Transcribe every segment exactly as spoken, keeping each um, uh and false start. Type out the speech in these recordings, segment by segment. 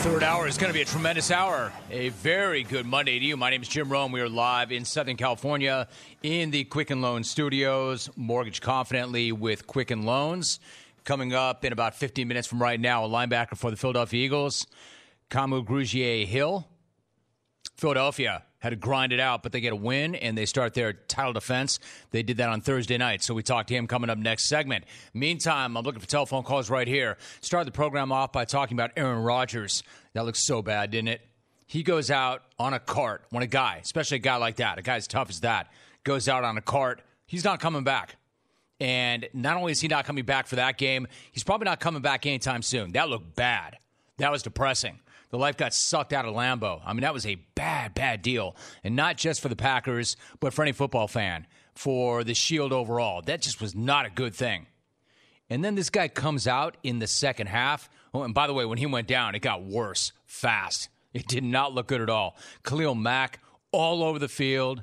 Third hour is going to be a tremendous hour. A very good Monday to you. My name is Jim Rome. We are live in Southern California in the Quicken Loans studios. Mortgage confidently with Quicken Loans. Coming up in about fifteen minutes from right now, a linebacker for the Philadelphia Eagles, Kamu Grugier-Hill. Philadelphia had to grind it out, but they get a win, and they start their title defense. They did that on Thursday night, so we talked to him coming up next segment. Meantime, I'm looking for telephone calls right here. Start the program off by talking about Aaron Rodgers. That looks so bad, didn't it? He goes out on a cart when a guy, especially a guy like that, a guy as tough as that, goes out on a cart. He's not coming back. And not only is he not coming back for that game, he's probably not coming back anytime soon. That looked bad. That was depressing. The life got sucked out of Lambeau. I mean, that was a bad, bad deal. And not just for the Packers, but for any football fan, for the Shield overall. That just was not a good thing. And then this guy comes out in the second half. Oh, and by the way, when he went down, it got worse fast. It did not look good at all. Khalil Mack all over the field,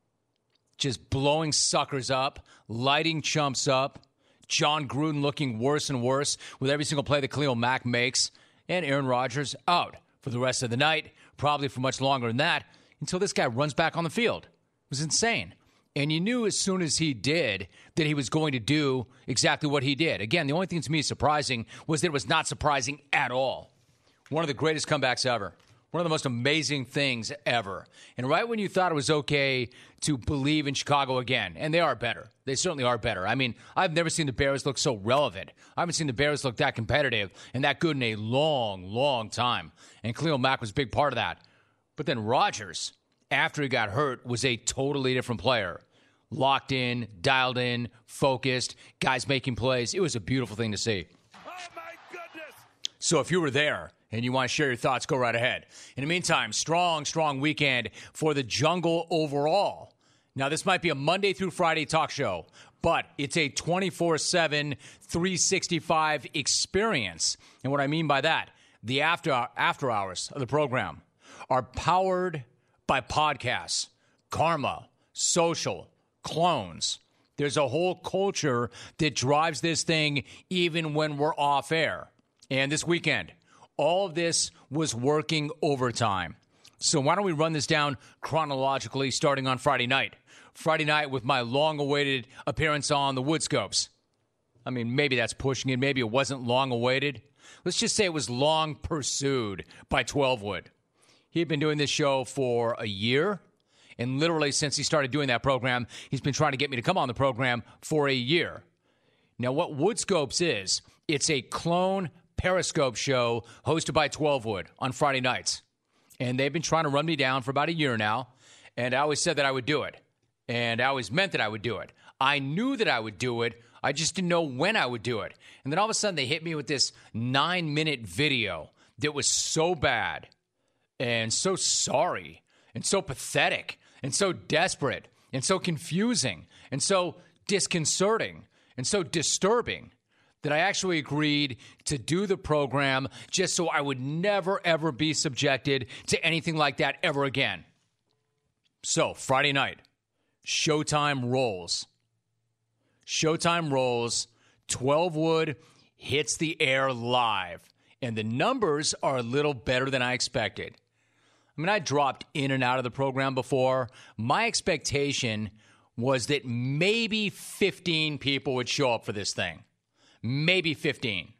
just blowing suckers up, lighting chumps up. John Gruden looking worse and worse with every single play that Khalil Mack makes. And Aaron Rodgers out for the rest of the night, probably for much longer than that, until this guy runs back on the field. It was insane. And you knew as soon as he did that he was going to do exactly what he did. Again, the only thing to me surprising was that it was not surprising at all. One of the greatest comebacks ever. One of the most amazing things ever. And right when you thought it was okay to believe in Chicago again, and they are better. They certainly are better. I mean, I've never seen the Bears look so relevant. I haven't seen the Bears look that competitive and that good in a long, long time. And Khalil Mack was a big part of that. But then Rodgers, after he got hurt, was a totally different player. Locked in, dialed in, focused, guys making plays. It was a beautiful thing to see. Oh, my goodness. So if you were there and you want to share your thoughts, go right ahead. In the meantime, strong, strong weekend for the Jungle overall. Now, this might be a Monday through Friday talk show, but it's a twenty-four seven, three sixty-five experience. And what I mean by that, the after, after hours of the program are powered by podcasts, Karma, Social, Clones. There's a whole culture that drives this thing even when we're off air. And this weekend, all of this was working overtime. So why don't we run this down chronologically starting on Friday night? Friday night with my long-awaited appearance on the Woodscopes. I mean, maybe that's pushing it. Maybe it wasn't long-awaited. Let's just say it was long pursued by twelve Wood. He had been doing this show for a year, and literally since he started doing that program, he's been trying to get me to come on the program for a year. Now, what Woodscopes is, it's a clone Periscope show hosted by twelve Wood on Friday nights. And they've been trying to run me down for about a year now, and I always said that I would do it. And I always meant that I would do it. I knew that I would do it. I just didn't know when I would do it. And then all of a sudden they hit me with this nine-minute video that was so bad and so sorry and so pathetic and so desperate and so confusing and so disconcerting and so disturbing that I actually agreed to do the program just so I would never, ever be subjected to anything like that ever again. So, Friday night, Showtime rolls. Showtime rolls. twelve Wood hits the air live. And the numbers are a little better than I expected. I mean, I dropped in and out of the program before. My expectation was that maybe fifteen people would show up for this thing. Maybe fifteen.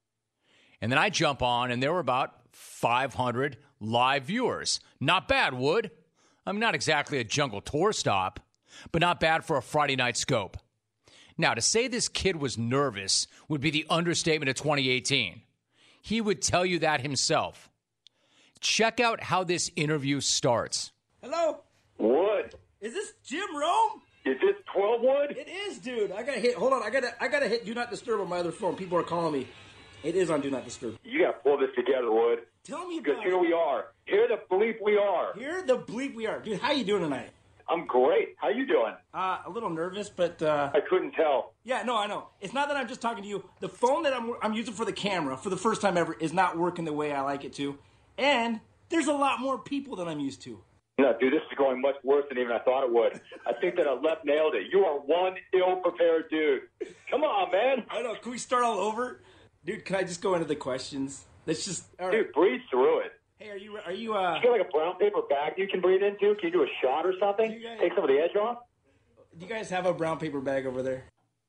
And then I jump on, and there were about five hundred live viewers. Not bad, Wood. I mean, not exactly a Jungle tour stop, but not bad for a Friday night scope. Now, to say this kid was nervous would be the understatement of twenty eighteen. He would tell you that himself. Check out how this interview starts. Hello? Wood. Is this Jim Rome? Is this twelve Wood? It is, dude. I gotta hit. Hold on. I gotta. I gotta hit Do Not Disturb on my other phone. People are calling me. It is on Do Not Disturb. You gotta pull this together, Wood. Tell me about Because here we are. Here the bleep we are. Here the bleep we are, dude. How you doing tonight? I'm great. How you doing? Uh, a little nervous, but uh, I couldn't tell. yeah, no, I know. It's not that I'm just talking to you. The phone that I'm I'm using for the camera for the first time ever is not working the way I like it to, and there's a lot more people than I'm used to. No, dude, this is going much worse than even I thought it would. I think that Aleph nailed it. You are one ill-prepared dude. Come on, man. I know. Can we start all over? Dude, can I just go into the questions? Let's just, all right. Dude, breathe through it. Hey, are you, are you, uh, You got like a brown paper bag you can breathe into? Can you do a shot or something? You guys- Take some of the edge off? do you guys have a brown paper bag over there?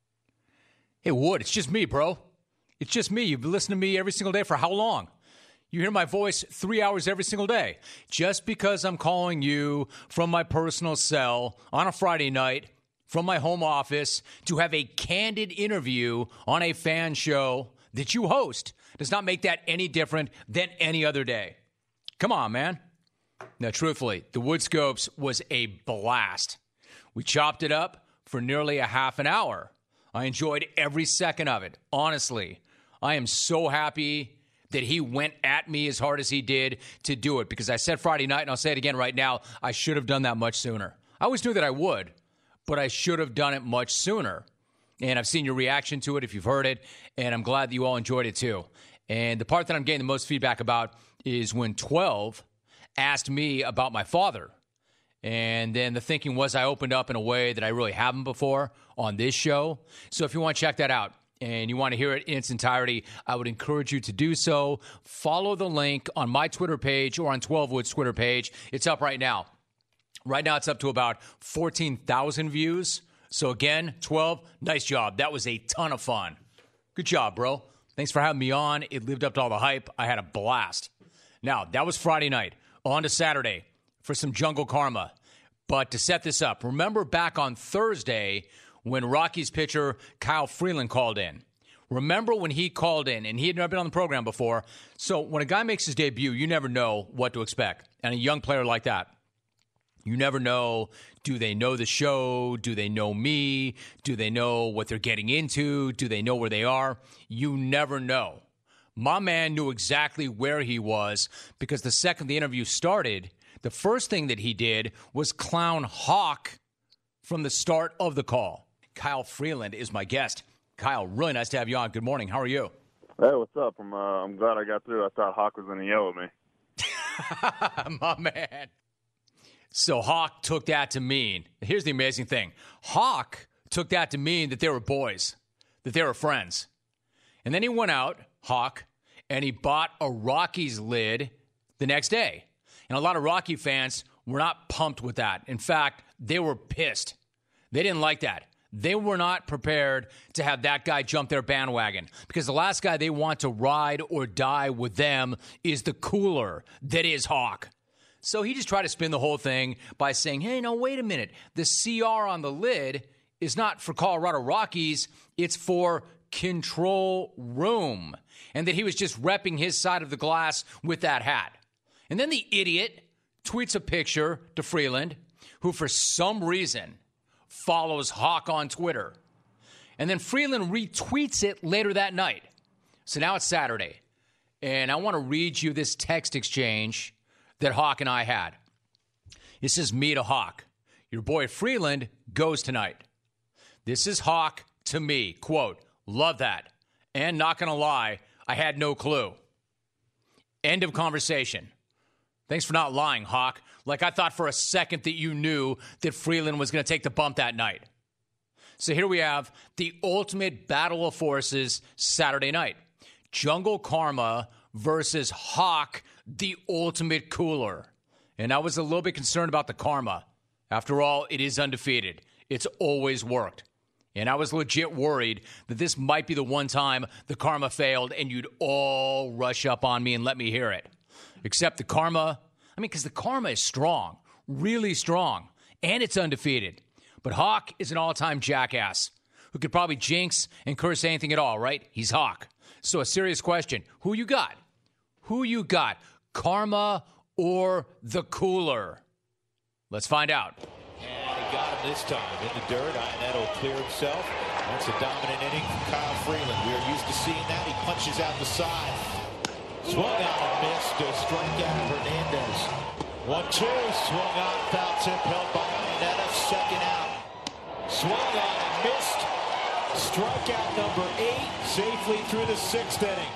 Hey, Wood, it's just me, bro. It's just me. You've listened to me every single day for how long? You hear my voice three hours every single day. Just because I'm calling you from my personal cell on a Friday night from my home office to have a candid interview on a fan show that you host does not make that any different than any other day. Come on, man. Now, truthfully, the Wood Scopes was a blast. We chopped it up for nearly a half an hour. I enjoyed every second of it. Honestly, I am so happy that he went at me as hard as he did to do it, because I said Friday night, and I'll say it again right now, I should have done that much sooner. I always knew that I would, but I should have done it much sooner. And I've seen your reaction to it if you've heard it, and I'm glad that you all enjoyed it too. And the part that I'm getting the most feedback about is when twelve asked me about my father. And then the thinking was I opened up in a way that I really haven't before on this show. So if you want to check that out and you want to hear it in its entirety, I would encourage you to do so. Follow the link on my Twitter page or on twelve Wood's Twitter page. It's up right now. Right now it's up to about fourteen thousand views. So again, twelve, nice job. That was a ton of fun. Good job, bro. Thanks for having me on. It lived up to all the hype. I had a blast. Now, that was Friday night. On to Saturday for some Jungle Karma. But to set this up, remember back on Thursday when Rockies pitcher Kyle Freeland called in. Remember when he called in, and he had never been on the program before. So when a guy makes his debut, you never know what to expect. And a young player like that, you never know, do they know the show? Do they know me? Do they know what they're getting into? Do they know where they are? You never know. My man knew exactly where he was, because the second the interview started, the first thing that he did was clown Hawk from the start of the call. Kyle Freeland is my guest. Kyle, really nice to have you on. Good morning. How are you? Hey, what's up? I'm uh, I'm glad I got through. I thought Hawk was going to yell at me. My man. So Hawk took that to mean, here's the amazing thing. Hawk took that to mean that they were boys, that they were friends. And then he went out, Hawk, and he bought a Rockies lid the next day. And a lot of Rocky fans were not pumped with that. In fact, they were pissed. They didn't like that. They were not prepared to have that guy jump their bandwagon, because the last guy they want to ride or die with them is the cooler that is Hawk. So he just tried to spin the whole thing by saying, hey, no, wait a minute. The C R on the lid is not for Colorado Rockies. It's for Control Room. And that he was just repping his side of the glass with that hat. And then the idiot tweets a picture to Freeland, who for some reason follows Hawk on Twitter. And then Freeland retweets it later that night. So now it's Saturday. And I want to read you this text exchange that Hawk and I had. This is me to Hawk. Your boy Freeland goes tonight. This is Hawk to me. Quote, love that. And not going to lie, I had no clue. End of conversation. Thanks for not lying, Hawk. Like I thought for a second that you knew that Freeland was going to take the bump that night. So here we have the ultimate battle of forces Saturday night. Jungle Karma versus Hawk, the ultimate cooler. And I was a little bit concerned about the karma. After all, it is undefeated. It's always worked. And I was legit worried that this might be the one time the karma failed and you'd all rush up on me and let me hear it. Except the karma, I mean, because the karma is strong, really strong, and it's undefeated. But Hawk is an all-time jackass who could probably jinx and curse anything at all, right? He's Hawk. So a serious question, who you got? Who you got? Karma or the cooler? Let's find out. And he got him this time in the dirt. Iannetto clear himself. That's a dominant inning from Kyle Freeland. We are used to seeing that. He punches out the side. Swung out and missed. A strikeout Hernandez. one two. Swung on. Foul tip held by Iannetto. Second out. Swung on and missed. Strikeout number eight. Safely through the sixth inning.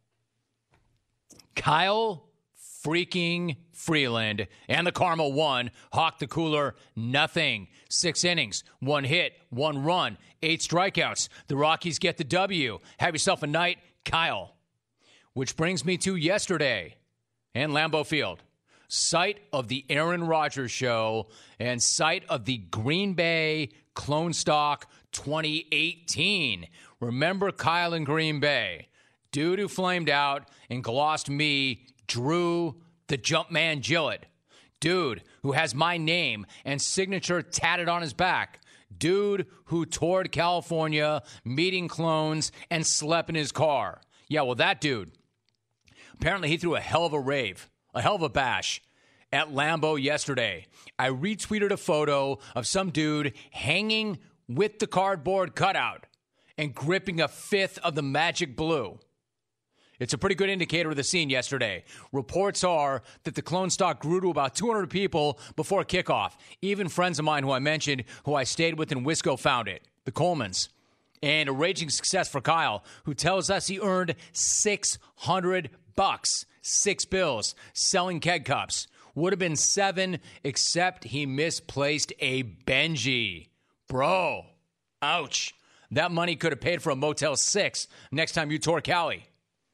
Kyle freaking Freeland and the Karma won. Hawk the cooler, nothing. Six innings, one hit, one run, eight strikeouts. The Rockies get the W. Have yourself a night, Kyle. which brings me to yesterday and Lambeau Field, site of the Aaron Rodgers show and site of the Green Bay Clone Stock twenty eighteen. Remember Kyle in Green Bay, dude who flamed out and glossed me, Drew the Jumpman Gillett. Dude who has my name and signature tatted on his back. Dude who toured California, meeting clones, and slept in his car. Yeah, well, that dude, apparently he threw a hell of a rave, a hell of a bash at Lambeau yesterday. I retweeted a photo of some dude hanging with the cardboard cutout and gripping a fifth of the Magic Blue. It's a pretty good indicator of the scene yesterday. Reports are that the clone stock grew to about two hundred people before kickoff. Even friends of mine who I mentioned, who I stayed with in Wisco, found it. The Colemans. And a raging success for Kyle, who tells us he earned six hundred bucks, six bills, selling keg cups. Would have been seven, except he misplaced a Benji. Bro, ouch. That money could have paid for a Motel six next time you tour Cali.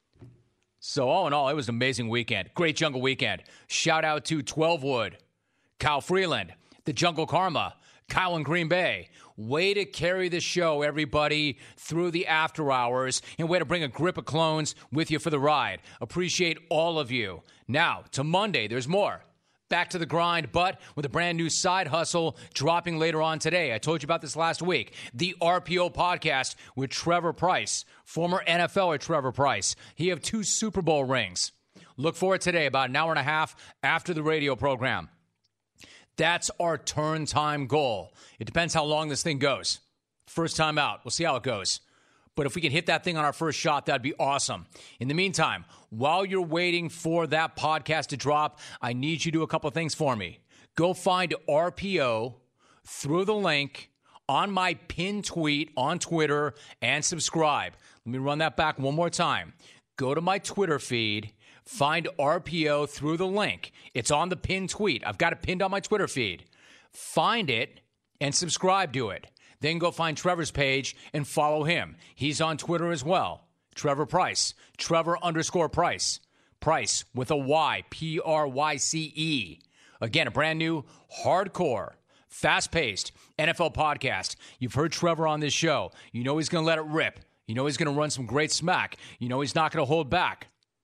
So all in all, it was an amazing weekend. Great Jungle weekend. Shout out to twelve Wood, Kyle Freeland, the Jungle Karma, Kyle in Green Bay. Way to carry the show, everybody, through the after hours, and way to bring a grip of clones with you for the ride. Appreciate all of you. Now, to Monday, there's more. Back to the grind, but with a brand new side hustle dropping later on today. I told you about this last week. The R P O podcast with Trevor Price, former N F L er Trevor Price. He have two Super Bowl rings. Look for it today, about an hour and a half after the radio program. That's our turn time goal. It depends how long this thing goes. First time out. We'll see how it goes. But if we can hit that thing on our first shot, that'd be awesome. In the meantime, while you're waiting for that podcast to drop, I need you to do a couple of things for me. Go find R P O through the link on my pinned tweet on Twitter and subscribe. Let me run that back one more time. Go to my Twitter feed, find R P O through the link. It's on the pinned tweet. I've got it pinned on my Twitter feed. Find it and subscribe to it. Then go find Trevor's page and follow him. He's on Twitter as well. Trevor Price. Trevor underscore Price. Price with a Y. P R Y C E. Again, a brand new, hardcore, fast-paced N F L podcast. You've heard Trevor on this show. You know he's going to let it rip. You know he's going to run some great smack. You know he's not going to hold back.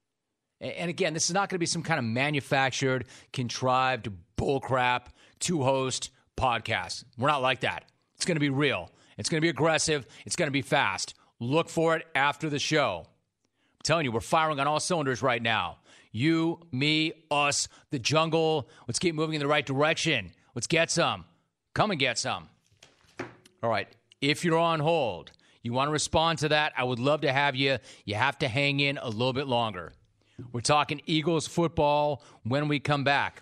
And again, this is not going to be some kind of manufactured, contrived, bullcrap, two-host podcast. We're not like that. It's going to be real. It's going to be aggressive. It's going to be fast. Look for it after the show. I'm telling you, we're firing on all cylinders right now. You, me, us, the jungle. Let's keep moving in the right direction. Let's get some. Come and get some. All right. If you're on hold, you want to respond to that, I would love to have you. You have to hang in a little bit longer. We're talking Eagles football when we come back.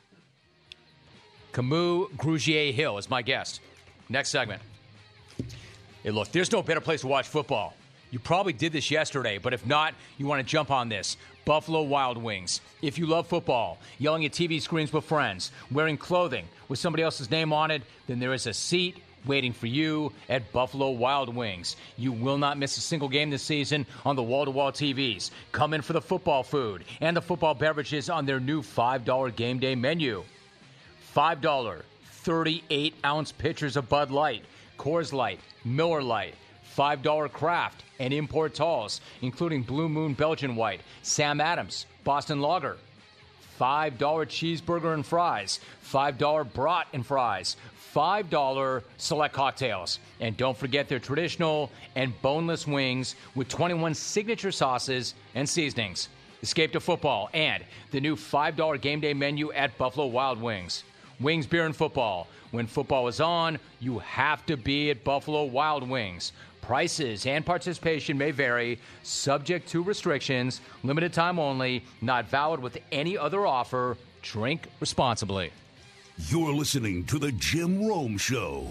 Camus Grugier-Hill is my guest. Next segment. Hey, look, there's no better place to watch football. You probably did this yesterday, but if not, you want to jump on this. Buffalo Wild Wings. If you love football, yelling at T V screens with friends, wearing clothing with somebody else's name on it, then there is a seat waiting for you at Buffalo Wild Wings. You will not miss a single game this season on the wall-to-wall T Vs. Come in for the football food and the football beverages on their new five dollar game day menu. five dollars. thirty-eight ounce pitchers of Bud Light, Coors Light, Miller Light, five dollar craft, and import talls, including Blue Moon Belgian White, Sam Adams, Boston Lager, five dollar cheeseburger and fries, five dollar brat and fries, five dollar select cocktails. And don't forget their traditional and boneless wings with twenty-one signature sauces and seasonings. Escape to football and the new five dollar game day menu at Buffalo Wild Wings. Wings, beer, and football. When football is on, you have to be at Buffalo Wild Wings. Prices and participation may vary, subject to restrictions, limited time only, not valid with any other offer. Drink responsibly. You're listening to The Jim Rome Show.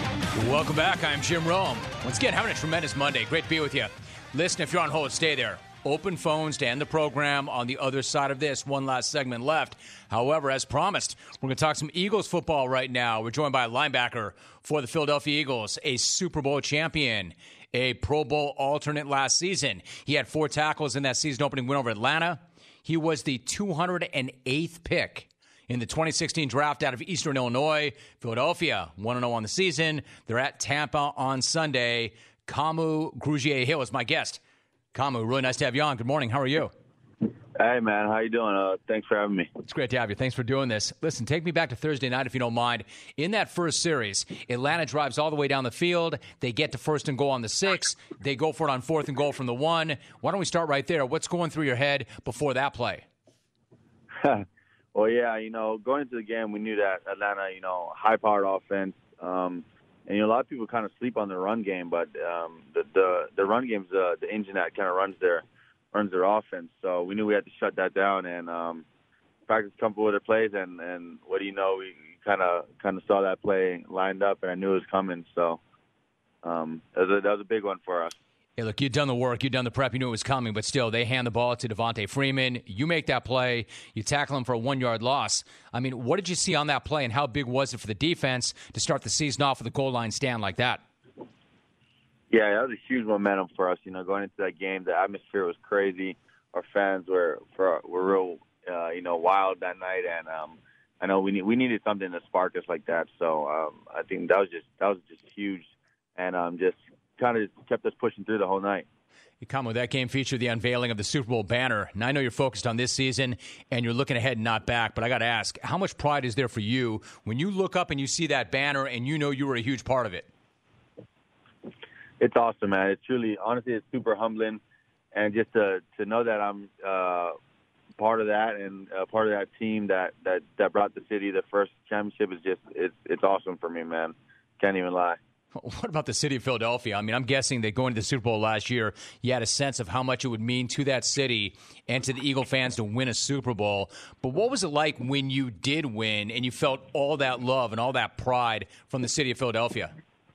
Welcome back. I'm Jim Rome. Once again, having a tremendous Monday. Great to be with you. Listen, if you're on hold, stay there. Open phones to end the program on the other side of this. One last segment left. However, as promised, we're going to talk some Eagles football right now. We're joined by a linebacker for the Philadelphia Eagles, a Super Bowl champion, a Pro Bowl alternate last season. He had four tackles in that season-opening win over Atlanta. He was the two hundred eighth pick in the twenty sixteen draft out of Eastern Illinois. Philadelphia, one and oh on the season. They're at Tampa on Sunday. Kamu Grugier-Hill is my guest. Kamu, really nice to have you on. Good morning. How are you? Hey, man. How you doing? Uh, thanks for having me. It's great to have you. Thanks for doing this. Listen, take me back to Thursday night, if you don't mind. In that first series, Atlanta drives all the way down the field. They get to first and goal on the six. They go for it on fourth and goal from the one. Why don't we start right there? What's going through your head before that play? Well, yeah, you know, going into the game, we knew that Atlanta, you know, high-powered offense. Um, and, you know, a lot of people kind of sleep on the run game, but um, the, the the run game's uh, the engine that kind of runs their runs their offense. So we knew we had to shut that down and um, practice comfortable with their plays. And, and what do you know, we kind of kind of saw that play lined up, and I knew it was coming. So um, that, was a, that was a big one for us. Hey, look, you'd done the work, you'd done the prep, you knew it was coming, but still, they hand the ball to Devontae Freeman. You make that play, you tackle him for a one-yard loss. I mean, what did you see on that play, and how big was it for the defense to start the season off with a goal line stand like that? Yeah, that was a huge momentum for us. You know, going into that game, the atmosphere was crazy. Our fans were were, were real, uh, you know, wild that night, and um, I know we need, we needed something to spark us like that. So um, I think that was just that was just huge, and um, just. kind of kept us pushing through the whole night. Kamo, that game featured the unveiling of the Super Bowl banner. Now, I know you're focused on this season, and you're looking ahead and not back, but I got to ask, how much pride is there for you when you look up and you see that banner and you know you were a huge part of it? It's awesome, man. It's truly, honestly, it's super humbling, and just to, to know that I'm uh, part of that and uh, part of that team that, that, that brought the city the first championship is just, it's, it's awesome for me, man. Can't even lie. What about the city of Philadelphia? I mean, I'm guessing that going to the Super Bowl last year, you had a sense of how much it would mean to that city and to the Eagle fans to win a Super Bowl. But what was it like when you did win and you felt all that love and all that pride from the city of Philadelphia?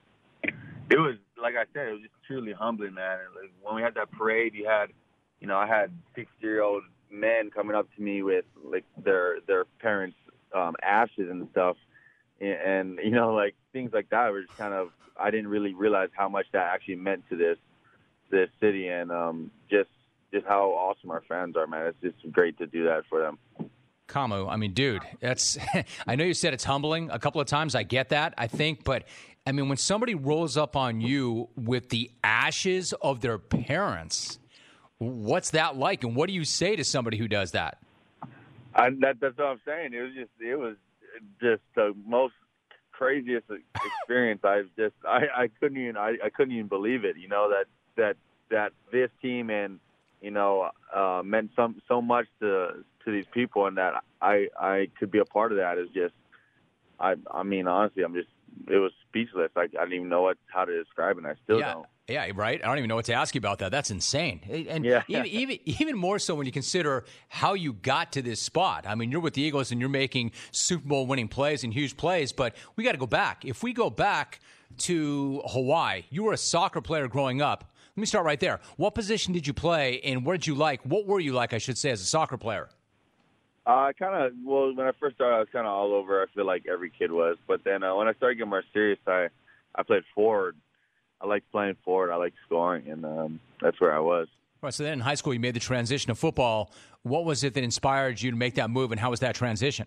It was, like I said, it was just truly humbling, man. Like, when we had that parade, you had, you know, I had sixty-year-old men coming up to me with, like, their their parents' um, ashes and stuff. And, you know, like, things like that were just kind of, I didn't really realize how much that actually meant to this this city, and um, just just how awesome our fans are, man. It's just great to do that for them. Kamu, I mean, dude, that's I know you said it's humbling a couple of times. I get that, I think. But, I mean, when somebody rolls up on you with the ashes of their parents, what's that like? And what do you say to somebody who does that? I, that that's what I'm saying. It was just, it was just the most craziest experience. I've just, I, I couldn't even, I, I couldn't even believe it. You know, that, that, that this team and, you know, uh, meant some, so much to, to these people, and that I, I could be a part of that is just, I, I mean, honestly, I'm just, it was speechless. I, I didn't even know what, how to describe it. And I still yeah. don't. Yeah, right. I don't even know what to ask you about that. That's insane. And yeah. even, even even more so when you consider how you got to this spot. I mean, you're with the Eagles and you're making Super Bowl winning plays and huge plays, but we got to go back. If we go back to Hawaii, you were a soccer player growing up. Let me start right there. What position did you play, and what did you like? What were you like, I should say, as a soccer player? I uh, kind of, well, when I first started, I was kind of all over. I feel like every kid was. But then uh, when I started getting more serious, I, I played forward. I liked playing forward. I liked scoring, and um, that's where I was. All right, so then in high school, you made the transition to football. What was it that inspired you to make that move, and how was that transition?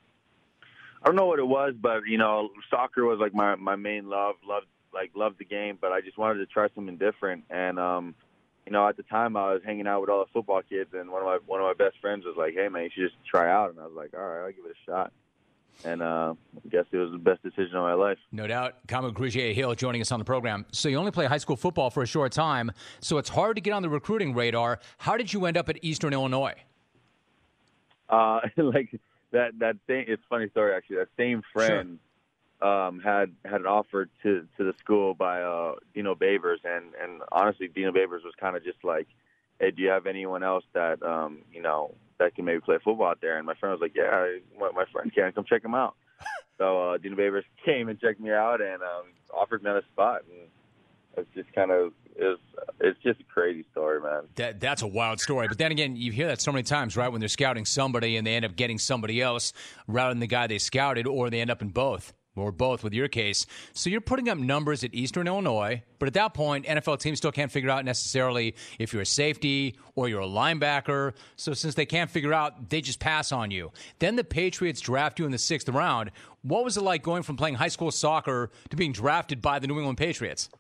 I don't know what it was, but, you know, soccer was like my, my main love, loved, like, loved the game, but I just wanted to try something different. And, um, you know, at the time I was hanging out with all the football kids, and one of my one of my best friends was like, hey, man, you should just try out. And I was like, all right, I'll give it a shot. And uh, I guess it was the best decision of my life. No doubt. Kamu Grugier-Hill joining us on the program. So you only play high school football for a short time, so it's hard to get on the recruiting radar. How did you end up at Eastern Illinois? Uh, like that, that thing, it's a funny story, actually. That same friend sure. um, had had an offer to, to the school by uh, Dino Babers. And, and honestly, Dino Babers was kind of just like, hey, do you have anyone else that, um, you know, that can maybe play football out there? And my friend was like, yeah, my, my friend can. Come check him out. So uh, Dino Babers came and checked me out and um, offered me on the spot. And it's just kind of it's it's just a crazy story, man. That that's a wild story. But then again, you hear that so many times, right? When they're scouting somebody and they end up getting somebody else rather than the guy they scouted, or they end up in both. Or both with your case. So you're putting up numbers at Eastern Illinois, but at that point, N F L teams still can't figure out necessarily if you're a safety or you're a linebacker. So since they can't figure out, they just pass on you. Then the Patriots draft you in the sixth round. What was it like going from playing high school soccer to being drafted by the New England Patriots?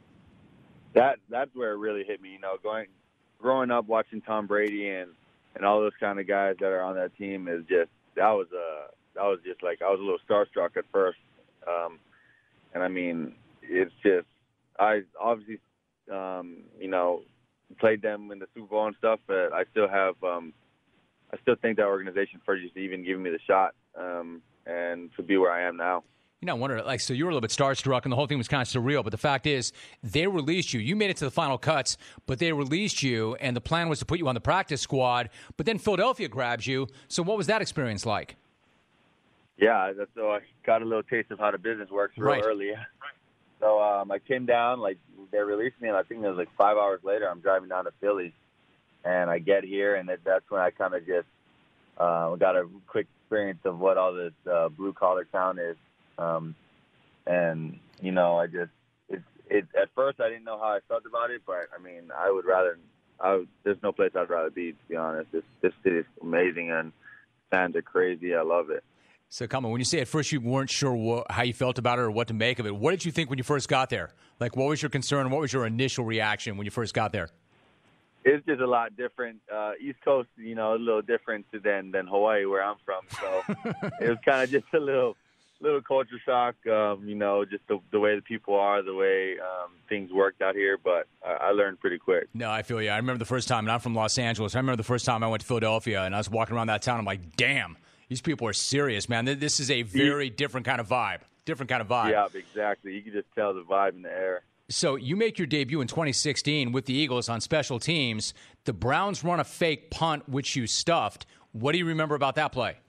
That that's where it really hit me. You know, going growing up watching Tom Brady and, and all those kind of guys that are on that team is just that was a that was just like I was a little starstruck at first. Um, and I mean, it's just, I obviously, um, you know, played them in the Super Bowl and stuff, but I still have, um, I still thank that organization for just even giving me the shot, um, and to be where I am now. You know, I wonder, like, so you were a little bit starstruck and the whole thing was kind of surreal, but the fact is, they released you. You made it to the final cuts, but they released you, and the plan was to put you on the practice squad, but then Philadelphia grabs you. So what was that experience like? Yeah, that's, so I got a little taste of how the business works real right. early. So um, I came down, like, they released me, and I think it was like five hours later, I'm driving down to Philly, and I get here, and that's when I kind of just uh, got a quick experience of what all this uh, blue-collar town is. Um, and, you know, I just, it, it, at first I didn't know how I felt about it, but, I mean, I would rather, I would, there's no place I'd rather be, to be honest. This, this city is amazing, and fans are crazy. I love it. So, Kama, when you say at first you weren't sure what, how you felt about it or what to make of it, what did you think when you first got there? Like, what was your concern? What was your initial reaction when you first got there? It's just a lot different. Uh, East Coast, you know, a little different than than Hawaii, where I'm from. So it was kind of just a little little culture shock. Um, you know, just the, the way the people are, the way um, things worked out here. But I, I learned pretty quick. No, I feel you. I remember the first time, and I'm from Los Angeles. I remember the first time I went to Philadelphia, and I was walking around that town. I'm like, damn. These people are serious, man. This is a very different kind of vibe. Different kind of vibe. Yeah, exactly. You can just tell the vibe in the air. So you make your debut in twenty sixteen with the Eagles on special teams. The Browns run a fake punt, which you stuffed. What do you remember about that play?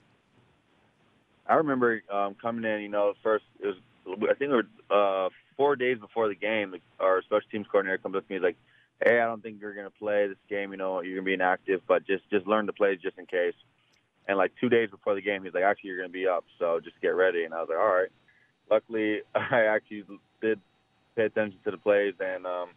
I remember um, coming in, you know, first, it was, I think it was uh, four days before the game, our special teams coordinator comes up to me, he's like, hey, I don't think you're going to play this game. You know, you're going to be inactive, but just, just learn the plays just in case. And, like, two days before the game, he's like, actually, you're going to be up, so just get ready. And I was like, all right. Luckily, I actually did pay attention to the plays, and um,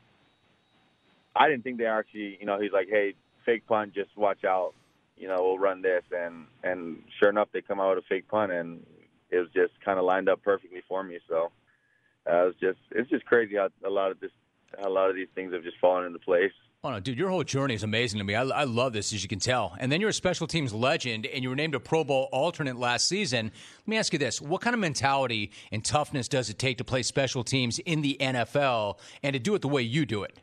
I didn't think they actually, you know, he's like, hey, fake punt, just watch out. You know, we'll run this. And, and sure enough, they come out with a fake punt, and it was just kind of lined up perfectly for me. So uh, it was just, it's just crazy how a lot of this, how a lot of these things have just fallen into place. Oh, no, dude, your whole journey is amazing to me. I, I love this, as you can tell. And then you're a special teams legend, and you were named a Pro Bowl alternate last season. Let me ask you this. What kind of mentality and toughness does it take to play special teams in the N F L and to do it the way you do it?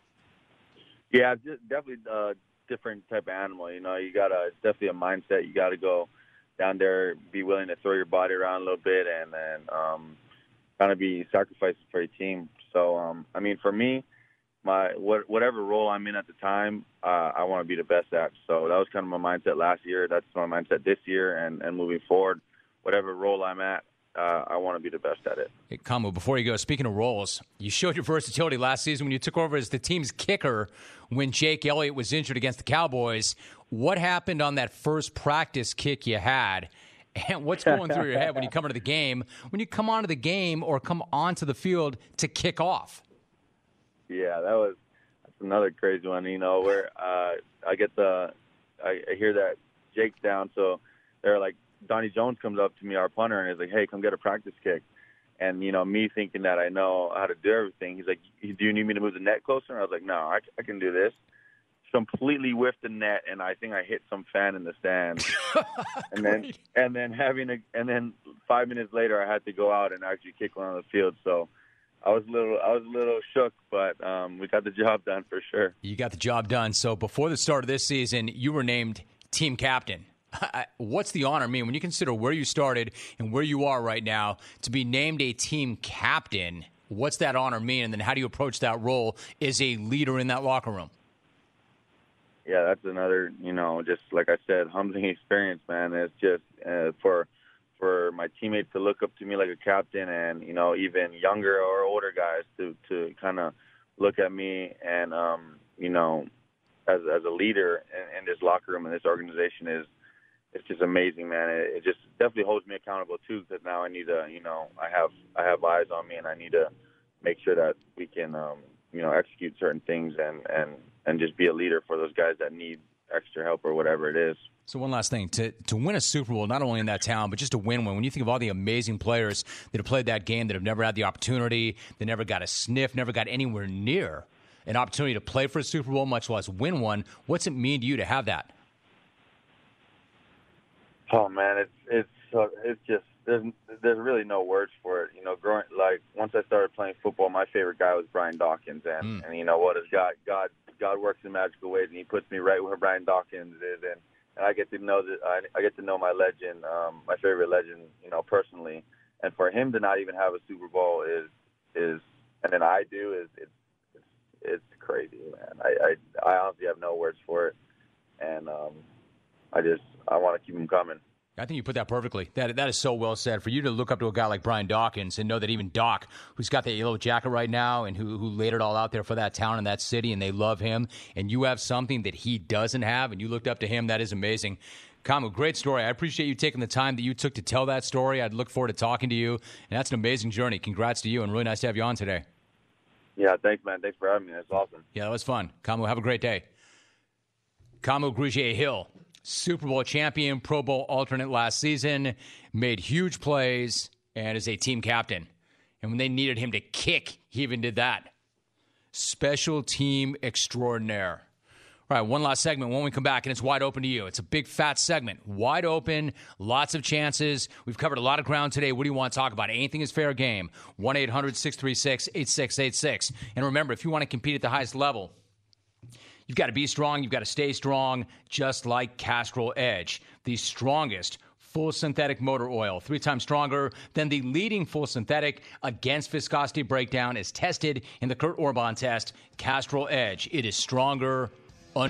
Yeah, just definitely a different type of animal. You know, you got to, it's definitely a mindset. You got to go down there, be willing to throw your body around a little bit, and then um, kind of be sacrificing for your team. So, um, I mean, for me, my what, whatever role I'm in at the time, uh, I want to be the best at. So that was kind of my mindset last year. That's my mindset this year, and, and moving forward, whatever role I'm at, uh, I want to be the best at it. Hey, Kamu, before you go, speaking of roles, you showed your versatility last season when you took over as the team's kicker when Jake Elliott was injured against the Cowboys. What happened on that first practice kick you had? And what's going through your head when you come into the game, when you come onto the game or come onto the field to kick off? Yeah, that was that's another crazy one. You know, where uh, I get the I, I hear that Jake's down, so they're like, Donnie Jones comes up to me, our punter, and he's like, "Hey, come get a practice kick." And you know, me thinking that I know how to do everything, he's like, "Do you need me to move the net closer?" And I was like, "No, I, I can do this." Completely whiffed the net, and I think I hit some fan in the stand. and then and then having a and then five minutes later, I had to go out and actually kick one on the field. So I was a little I was a little shook, but um, we got the job done for sure. You got the job done. So before the start of this season, you were named team captain. What's the honor mean when you consider where you started and where you are right now to be named a team captain? What's that honor mean, and then how do you approach that role as a leader in that locker room? Yeah, that's another, you know, just like I said, humbling experience, man. It's just uh, for for my teammates to look up to me like a captain, and, you know, even younger or older guys to, to kind of look at me and, um, you know, as as a leader in, in this locker room and this organization is, it's just amazing, man. It, it just definitely holds me accountable too, because now I need to, you know, I have I have eyes on me, and I need to make sure that we can, um, you know, execute certain things and, and, and just be a leader for those guys that need extra help or whatever it is. So one last thing, to to win a Super Bowl, not only in that town, but just to win one, when you think of all the amazing players that have played that game that have never had the opportunity, that never got a sniff, never got anywhere near an opportunity to play for a Super Bowl, much less win one, what's it mean to you to have that? Oh, man, it's it's uh, it's just, there's there's really no words for it. You know, growing, like, once I started playing football, my favorite guy was Brian Dawkins, and, mm. and you know what, is God, God, God works in magical ways, and he puts me right where Brian Dawkins is, and And I get to know that I, I get to know my legend, um, my favorite legend, you know, personally. And for him to not even have a Super Bowl is is, and then I do is it's it's, it's crazy, man. I, I I honestly have no words for it, and um, I just I want to keep him coming. I think you put that perfectly. That that is so well said. For you to look up to a guy like Brian Dawkins and know that even Doc, who's got that yellow jacket right now and who who laid it all out there for that town and that city, and they love him, and you have something that he doesn't have, and you looked up to him, that is amazing. Kamu, great story. I appreciate you taking the time that you took to tell that story. I'd look forward to talking to you, and that's an amazing journey. Congrats to you, and really nice to have you on today. Yeah, thanks, man. Thanks for having me. That's awesome. Yeah, that was fun. Kamu, have a great day. Kamu Grugier-Hill, Super Bowl champion, Pro Bowl alternate last season, made huge plays, and is a team captain. And when they needed him to kick, he even did that. Special team extraordinaire. All right, one last segment when we come back, and it's wide open to you. It's a big, fat segment. Wide open, lots of chances. We've covered a lot of ground today. What do you want to talk about? Anything is fair game. one eight hundred six three six eight six eight six. And remember, if you want to compete at the highest level, you've got to be strong. You've got to stay strong, just like Castrol Edge, the strongest full synthetic motor oil, three times stronger than the leading full synthetic against viscosity breakdown, is tested in the Kurt Orban test. Castrol Edge, it is stronger. Un-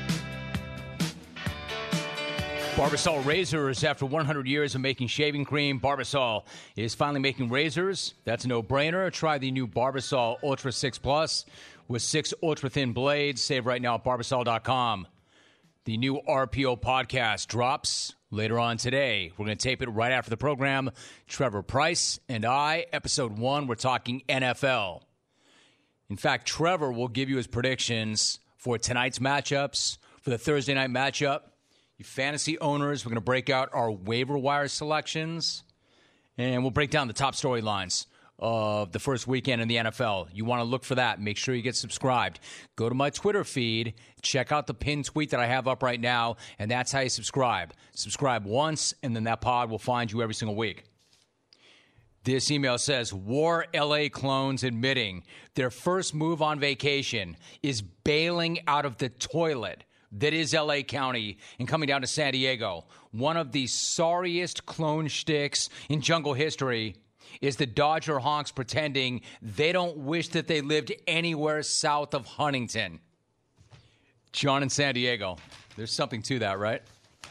Barbasol razors, after one hundred years of making shaving cream, Barbasol is finally making razors. That's a no-brainer. Try the new Barbasol Ultra six Plus with six ultra-thin blades. Save right now at Barbasol dot com. The new R P O podcast drops later on today. We're going to tape it right after the program. Trevor Price and I, episode one, we're talking N F L. In fact, Trevor will give you his predictions for tonight's matchups, for the Thursday night matchup. You fantasy owners, we're going to break out our waiver wire selections, and we'll break down the top storylines of the first weekend in the N F L. You want to look for that. Make sure you get subscribed. Go to my Twitter feed. Check out the pinned tweet that I have up right now, and that's how you subscribe. Subscribe once, and then that pod will find you every single week. This email says, War L A clones admitting their first move on vacation is bailing out of the toilet that is L A County and coming down to San Diego. One of the sorriest clone shticks in jungle history is the Dodger honks pretending they don't wish that they lived anywhere south of Huntington. John in San Diego. There's something to that, right?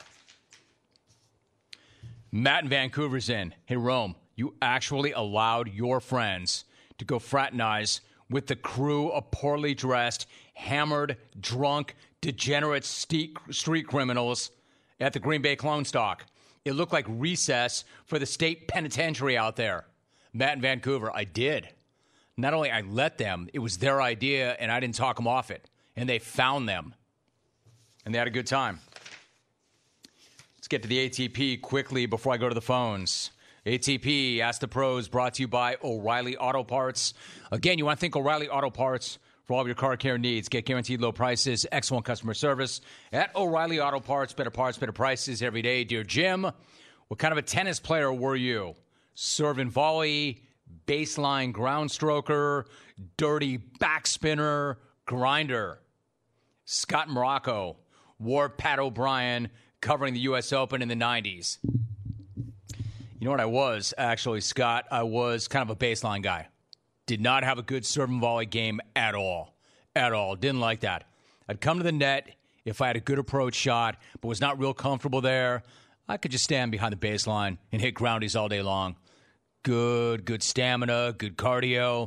Matt in Vancouver's in. Hey, Rome. You actually allowed your friends to go fraternize with the crew of poorly dressed, hammered, drunk, degenerate street criminals at the Green Bay Clone Stock. It looked like recess for the state penitentiary out there. Matt in Vancouver, I did. Not only I let them, it was their idea, and I didn't talk them off it. And they found them. And they had a good time. Let's get to the A T P quickly before I go to the phones. A T P, Ask the Pros, brought to you by O'Reilly Auto Parts. Again, you want to thank O'Reilly Auto Parts for all of your car care needs. Get guaranteed low prices, excellent customer service at O'Reilly Auto Parts. Better parts, better prices every day. Dear Jim, what kind of a tennis player were you? Serve and volley, baseline ground stroker, dirty backspinner, grinder. Scott Morocco wore Pat O'Brien covering the U S Open in the nineties. You know what I was, actually, Scott? I was kind of a baseline guy. Did not have a good serve and volley game at all. At all. Didn't like that. I'd come to the net if I had a good approach shot, but was not real comfortable there. I could just stand behind the baseline and hit groundies all day long. Good, good stamina, good cardio.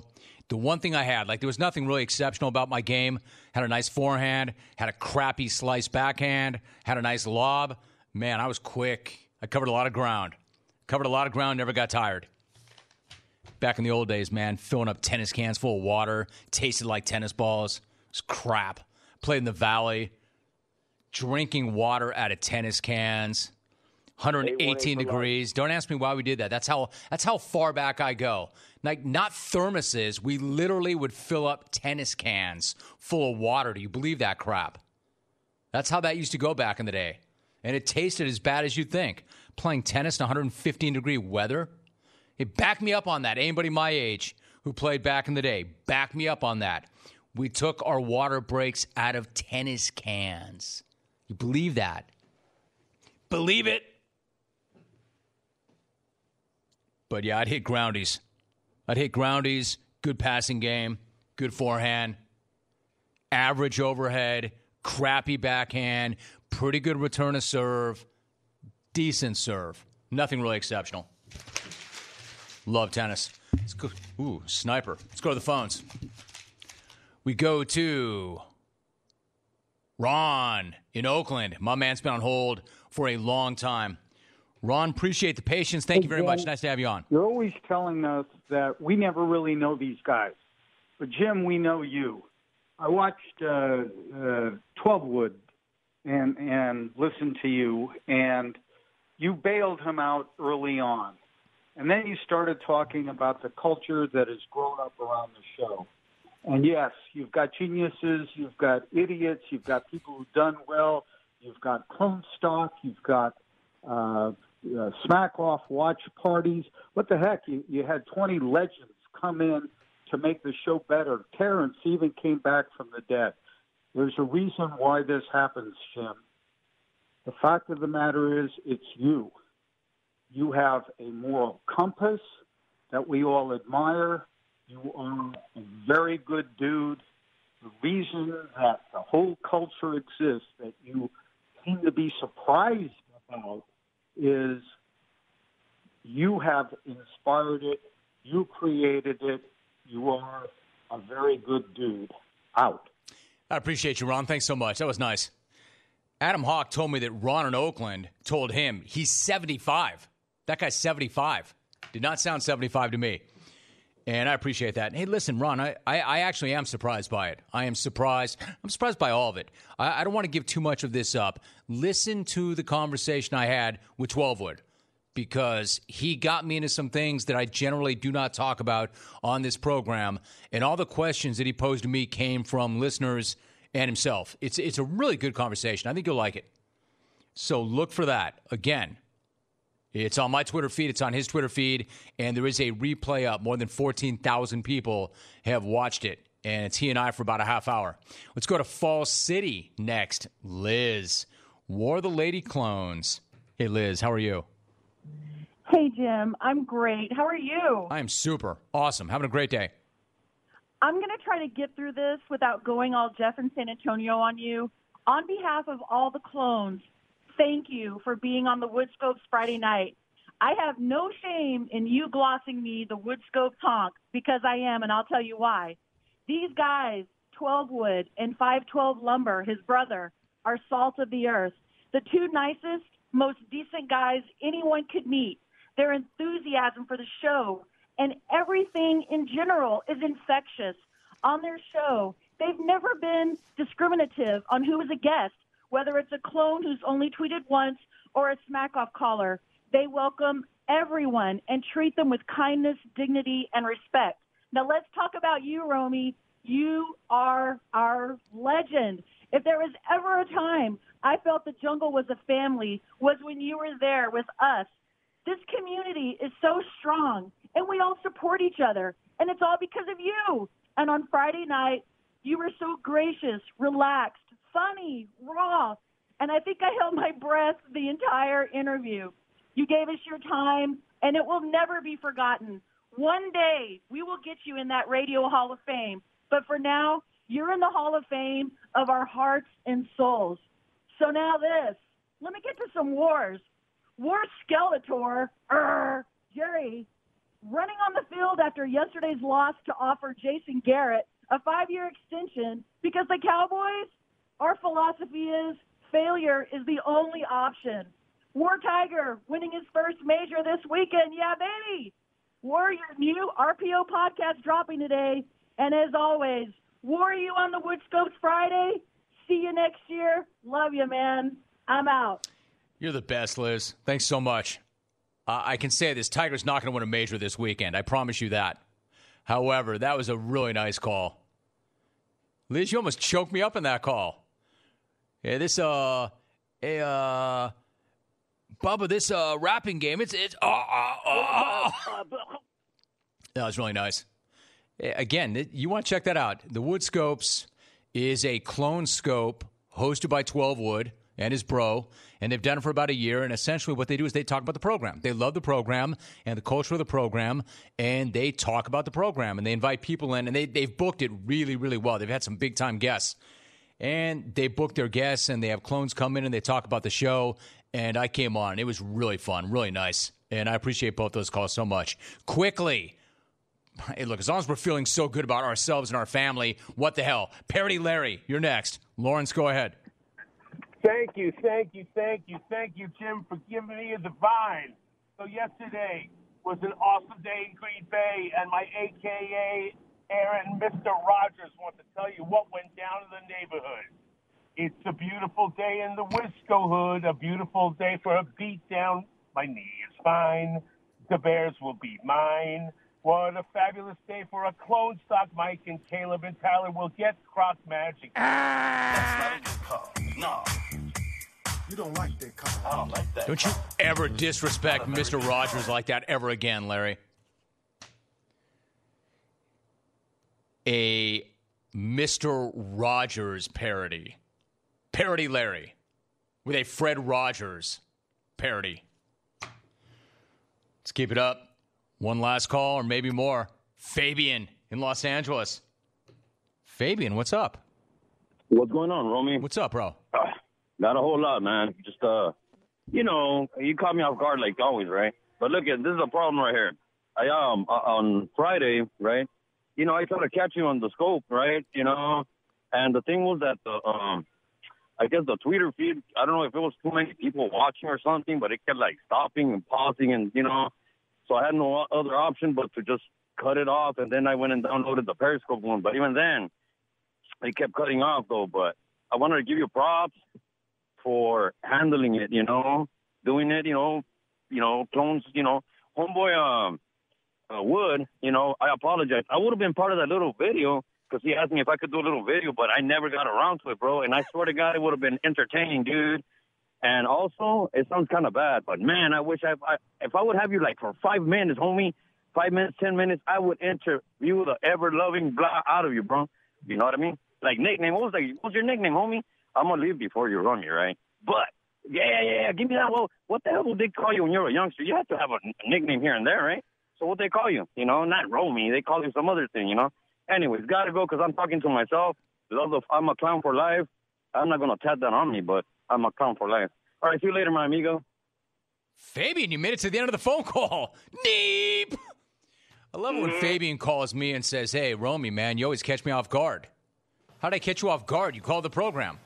The one thing I had, like there was nothing really exceptional about my game. Had a nice forehand, had a crappy slice backhand, had a nice lob. Man, I was quick. I covered a lot of ground. Covered a lot of ground, never got tired. Back in the old days, man, filling up tennis cans full of water, tasted like tennis balls. It was crap. Played in the valley, drinking water out of tennis cans. one hundred eighteen degrees. Don't ask me why we did that. That's how that's how far back I go. Like, not thermoses. We literally would fill up tennis cans full of water. Do you believe that crap? That's how that used to go back in the day. And it tasted as bad as you'd think. Playing tennis in one hundred fifteen degree weather. Hey, back me up on that. Anybody my age who played back in the day, back me up on that. We took our water breaks out of tennis cans. You believe that? Believe it? But yeah, I'd hit groundies. I'd hit groundies, good passing game, good forehand, average overhead, crappy backhand, pretty good return of serve, decent serve. Nothing really exceptional. Love tennis. Let's go. Ooh, sniper. Let's go to the phones. We go to Ron in Oakland. My man's been on hold for a long time. Ron, appreciate the patience. Thank hey, you very Jim, much. Nice to have you on. You're always telling us that we never really know these guys. But, Jim, we know you. I watched uh, uh, twelve wood and, and listened to you, and you bailed him out early on. And then you started talking about the culture that has grown up around the show. And, yes, you've got geniuses, you've got idiots, you've got people who've done well, you've got clone stock, you've got uh, – Uh, smack-off watch parties. What the heck? You, you had twenty legends come in to make the show better. Terrence even came back from the dead. There's a reason why this happens, Jim. The fact of the matter is it's you. You have a moral compass that we all admire. You are a very good dude. The reason that the whole culture exists that you seem to be surprised about is you have inspired it, you created it, you are a very good dude. Out. I appreciate you, Ron. Thanks so much. That was nice. Adam Hawk told me that Ron in Oakland told him he's seventy-five. That guy's seventy-five. Did not sound seventy-five to me. And I appreciate that. Hey, listen, Ron, I, I, I actually am surprised by it. I am surprised. I'm surprised by all of it. I, I don't want to give too much of this up. Listen to the conversation I had with twelve wood, because he got me into some things that I generally do not talk about on this program. And all the questions that he posed to me came from listeners and himself. It's, it's a really good conversation. I think you'll like it. So look for that. Again, it's on my Twitter feed. It's on his Twitter feed. And there is a replay up. More than fourteen thousand people have watched it. And it's he and I for about a half hour. Let's go to Fall City next. Liz, War of the Lady Clones. Hey, Liz, how are you? Hey, Jim. I'm great. How are you? I am super. Awesome. Having a great day. I'm going to try to get through this without going all Jeff and San Antonio on you. On behalf of all the clones, thank you for being on the Woodscopes Friday night. I have no shame in you glossing me the Woodscopes honk, because I am, and I'll tell you why. These guys, twelve wood and five twelve Lumber, his brother, are salt of the earth. The two nicest, most decent guys anyone could meet. Their enthusiasm for the show and everything in general is infectious. On their show, they've never been discriminative on who is a guest, whether it's a clone who's only tweeted once or a smack-off caller. They welcome everyone and treat them with kindness, dignity, and respect. Now let's talk about you, Romy. You are our legend. If there was ever a time I felt the jungle was a family, was when you were there with us. This community is so strong, and we all support each other, and it's all because of you. And on Friday night, you were so gracious, relaxed, funny, raw, and I think I held my breath the entire interview. You gave us your time, and it will never be forgotten. One day, we will get you in that Radio Hall of Fame, but for now, you're in the Hall of Fame of our hearts and souls. So now this, let me get to some wars. War Skeletor, er, Jerry, running on the Field after yesterday's loss to offer Jason Garrett a five-year extension because the Cowboys, our philosophy is failure is the only option. War Tiger winning his first major this weekend. Yeah, baby. Warrior new R P O podcast dropping today. And as always, Warrior you on the Wood Scopes Friday. See you next year. Love you, man. I'm out. You're the best, Liz. Thanks so much. Uh, I can say this. Tiger's not going to win a major this weekend. I promise you that. However, that was a really nice call. Liz, you almost choked me up in that call. Yeah, this, uh, a, uh, Bubba, this, uh, rapping game, it's, it's, uh, uh, uh, uh. That was really nice. Again, you want to check that out. The Wood Scopes is a clone scope hosted by twelve Wood and his bro, and they've done it for about a year, and essentially what they do is they talk about the program. They love the program and the culture of the program, and they talk about the program, and they invite people in, and they, they've booked it really, really well. They've had some big-time guests, and they book their guests, and they have clones come in, and they talk about the show, and I came on. It was really fun, really nice, and I appreciate both those calls so much. Quickly, hey, look, as long as we're feeling so good about ourselves and our family, what the hell? Parody Larry, you're next. Lawrence, go ahead. Thank you, thank you, thank you, thank you, Jim, for giving me a divine. So yesterday was an awesome day in Green Bay, and my A K A Aaron, Mister Rogers, wants to tell you what went down in the neighborhood. It's a beautiful day in the Wisco hood, a beautiful day for a beatdown. My knee is fine. The Bears will be mine. What a fabulous day for a clone stock. Mike and Caleb and Tyler will get cross magic. That's not a good call. No. You don't like that call. I don't like that. Don't you ever disrespect Mister Rogers like that ever again, Larry. A Mister Rogers parody. Parody Larry. With a Fred Rogers parody. Let's keep it up. One last call, or maybe more. Fabian in Los Angeles. Fabian, what's up? What's going on, Romy? What's up, bro? Uh, not a whole lot, man. Just, uh, you know, you caught me off guard like always, right? But look, at this is a problem right here. I um uh, on Friday, right? You know, I tried to catch you on the scope, right? You know, and the thing was that the um, I guess the Twitter feed. I don't know if it was too many people watching or something, but it kept like stopping and pausing, and you know. So I had no other option but to just cut it off, and then I went and downloaded the Periscope one. But even then, it kept cutting off, though. But I wanted to give you props for handling it, you know, doing it, you know, you know, clones, you know. Homeboy um, uh, Wood, you know, I apologize. I would have been part of that little video because he asked me if I could do a little video, but I never got around to it, bro. And I swear to God, it would have been entertaining, dude. And also, it sounds kind of bad, but, man, I wish I, I if I would have you, like, for five minutes, homie, five minutes, ten minutes, I would interview the ever-loving blah out of you, bro. You know what I mean? Like, nickname. What was, like, what's your nickname, homie? I'm going to leave before you run me, right? But, yeah, yeah, yeah, give me that. Well, what the hell would they call you when you're a youngster? You have to have a, a nickname here and there, right? So what they call you? You know, not Romy. They call you some other thing, you know? Anyways, got to go because I'm talking to myself. Love the, I'm a clown for life. I'm not going to tat that on me, but I'm a clown for life. All right, see you later, my amigo. Fabian, you made it to the end of the phone call. Neep! I love it when Fabian calls me and says, hey, Romy, man, you always catch me off guard. How'd I catch you off guard? You called the program.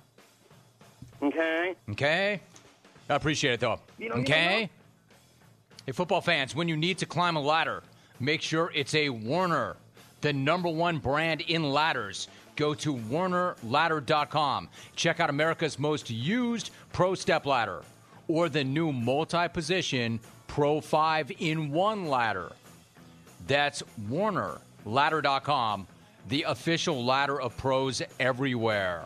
Okay. Okay? I appreciate it, though. You know, okay? You know. Hey, football fans, when you need to climb a ladder, make sure it's a Werner, the number one brand in ladders. Go to Werner Ladder dot com. Check out America's most used Pro Step Ladder or the new multi-position Pro five in one ladder. That's Werner Ladder dot com, the official ladder of pros everywhere.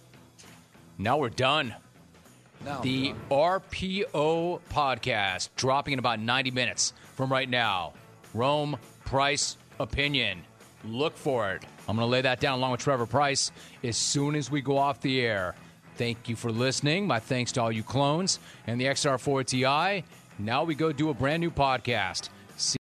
Now we're done. Now the done. R P O podcast dropping in about ninety minutes from right now. Rome, Price, Opinion. Look for it. I'm going to lay that down along with Trevor Price as soon as we go off the air. Thank you for listening. My thanks to all you clones and the X R four T I. Now we go do a brand new podcast.